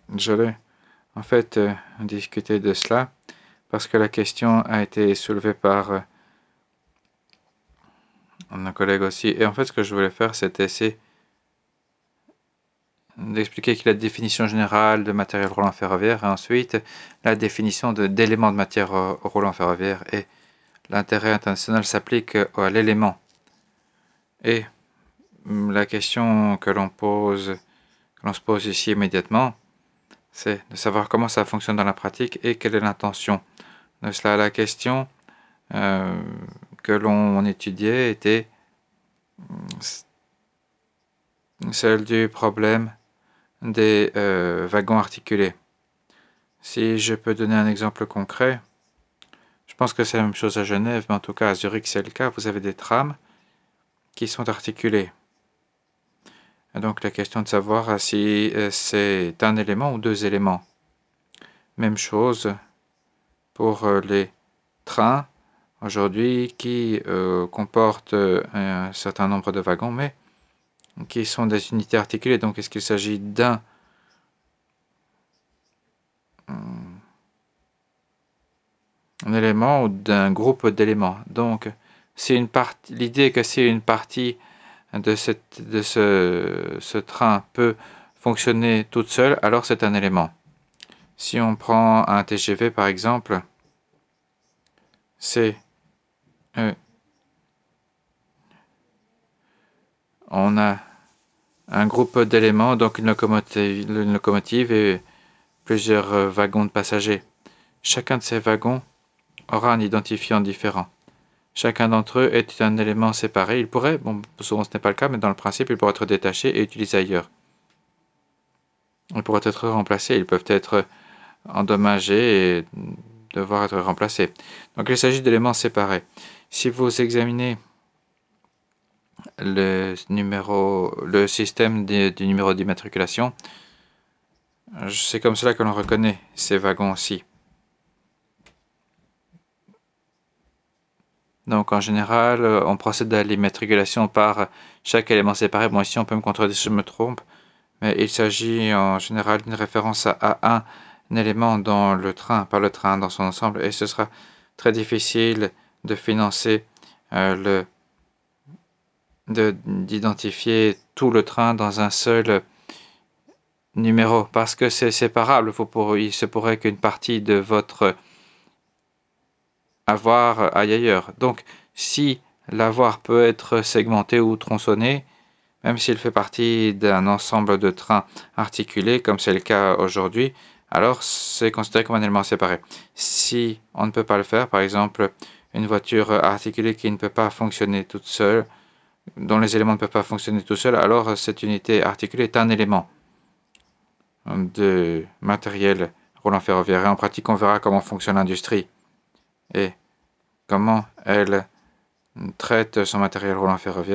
Je l'ai en fait discuté de cela parce que la question a été soulevée par un collègue aussi. Et en fait, ce que je voulais faire, c'était essayer d'expliquer qu'il y a la définition générale de matériel roulant ferroviaire et ensuite la définition d'éléments de matière roulant ferroviaire. Et l'intérêt international s'applique à l'élément. Et la question que l'on se pose ici immédiatement, c'est de savoir comment ça fonctionne dans la pratique et quelle est l'intention de cela. La question que l'on étudiait était celle du problème des wagons articulés. Si je peux donner un exemple concret, je pense que c'est la même chose à Genève, mais en tout cas à Zurich c'est le cas, vous avez des trams qui sont articulés. Et donc la question de savoir si c'est un élément ou deux éléments. Même chose pour les trains aujourd'hui qui comportent un certain nombre de wagons, mais qui sont des unités articulées. Donc est-ce qu'il s'agit d'un élément ou d'un groupe d'éléments? Donc l'idée est que si une partie de ce train peut fonctionner toute seule, alors c'est un élément. Si on prend un TGV par exemple, on a un groupe d'éléments, donc une locomotive et plusieurs wagons de passagers. Chacun de ces wagons aura un identifiant différent. Chacun d'entre eux est un élément séparé. Il pourrait, souvent ce n'est pas le cas, mais dans le principe, il pourrait être détaché et utilisé ailleurs. Ils pourraient être remplacés, ils peuvent être endommagés et devoir être remplacés. Donc il s'agit d'éléments séparés. Si vous examinez le système du numéro d'immatriculation, c'est comme cela que l'on reconnaît ces wagons-ci. Donc en général, on procède à l'immatriculation par chaque élément séparé. Bon, ici on peut me contredire si je me trompe, mais il s'agit en général d'une référence à un élément dans le train, pas le train dans son ensemble, et ce sera très difficile de financer d'identifier tout le train dans un seul numéro, parce que c'est séparable. Il se pourrait qu'une partie de votre avoir aille ailleurs. Donc, si l'avoir peut être segmenté ou tronçonné, même s'il fait partie d'un ensemble de trains articulés, comme c'est le cas aujourd'hui, alors c'est considéré comme un élément séparé. Si on ne peut pas le faire, par exemple, une voiture articulée qui ne peut pas fonctionner toute seule, dont les éléments ne peuvent pas fonctionner tout seuls, alors cette unité articulée est un élément de matériel roulant ferroviaire. Et en pratique, on verra comment fonctionne l'industrie et comment elle traite son matériel roulant ferroviaire.